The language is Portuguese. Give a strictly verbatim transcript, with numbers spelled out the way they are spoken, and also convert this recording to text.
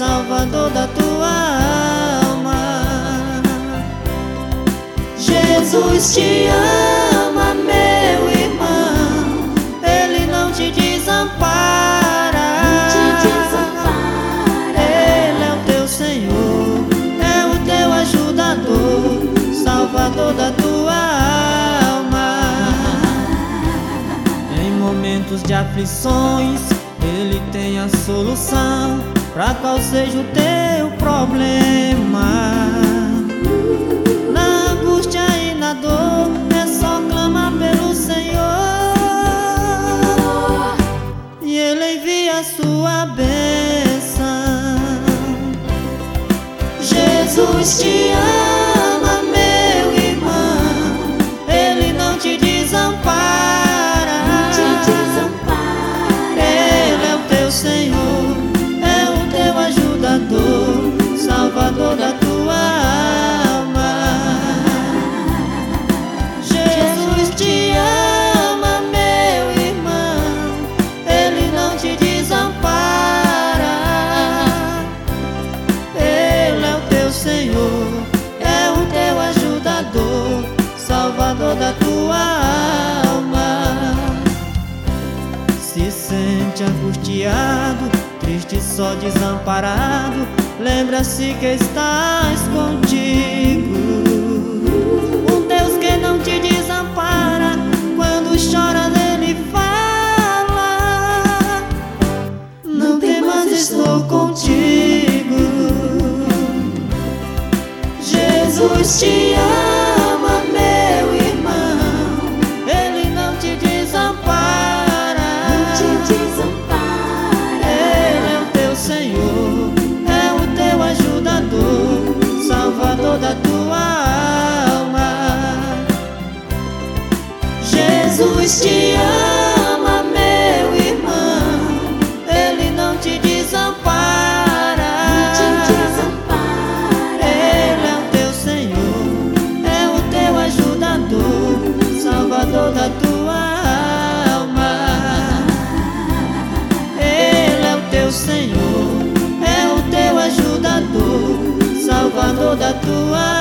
Salvador da tua alma. Jesus te ama, meu irmão, Ele não te desampara. Ele é o teu Senhor, é o teu ajudador, Salvador da tua alma. Em momentos de aflições, Ele tem a solução pra qual seja o teu problema. Na angústia e na dor, é só clamar pelo Senhor, e Ele envia a sua bênção. Jesus te ama, meu irmão, Ele não te desampara. Ele é o teu Senhor, é o teu ajudador, Salvador da tua alma. Jesus te ama, meu irmão, Ele não te desampara. Ele é o teu Senhor, é o teu ajudador, Salvador da tua alma. Se sente angustiado, triste, só desamparado, lembra-se que estás contigo. Um Deus que não te desampara, quando chora Ele fala: não temas, estou contigo. Jesus te ama, meu irmão, Ele não te desampara. Ele é o teu Senhor, é o teu ajudador, Salvador da tua alma. Jesus te ama, meu irmão, Ele não te desampara. Ele é o teu Senhor, é o teu ajudador, Salvador da tua alma. Ele é o teu Senhor, é o teu ajudador, Salvador da tua alma.